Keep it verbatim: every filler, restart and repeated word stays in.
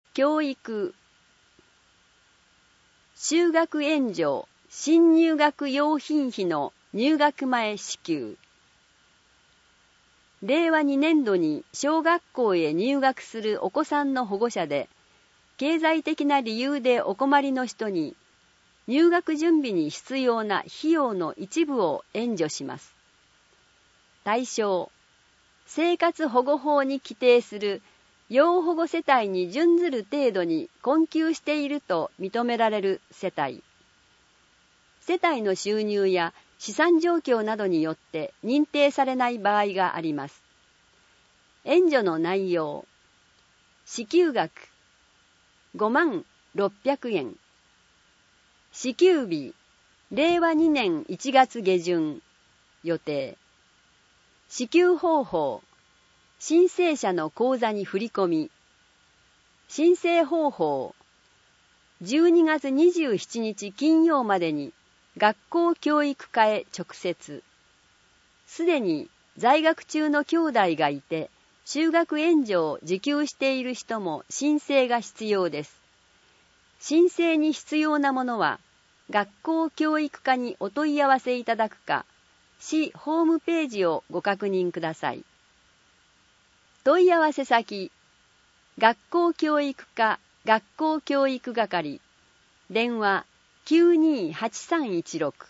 教育、就学援助、新入学用品費の入学前支給。れいわにねんどに小学校へ入学するお子さんの保護者で、経済的な理由でお困りの人に、入学準備に必要な費用の一部を援助します。対象、生活保護法に規定する要保護世帯に準ずる程度に困窮していると認められる世帯。世帯の収入や資産状況などによって認定されない場合があります。援助の内容、支給額ごまんろっぴゃくえん、支給日れいわにねんいちがつげじゅん予定、支給方法申請者の口座に振り込み、申請方法じゅうにがつにじゅうしちにち金曜までに学校教育課へ直接。すでに在学中の兄弟がいて、就学援助を受給している人も申請が必要です。申請に必要なものは、学校教育課にお問い合わせいただくか、市ホームページをご確認ください。問い合わせ先、学校教育課学校教育係、電話きゅうにーはちさんいちろく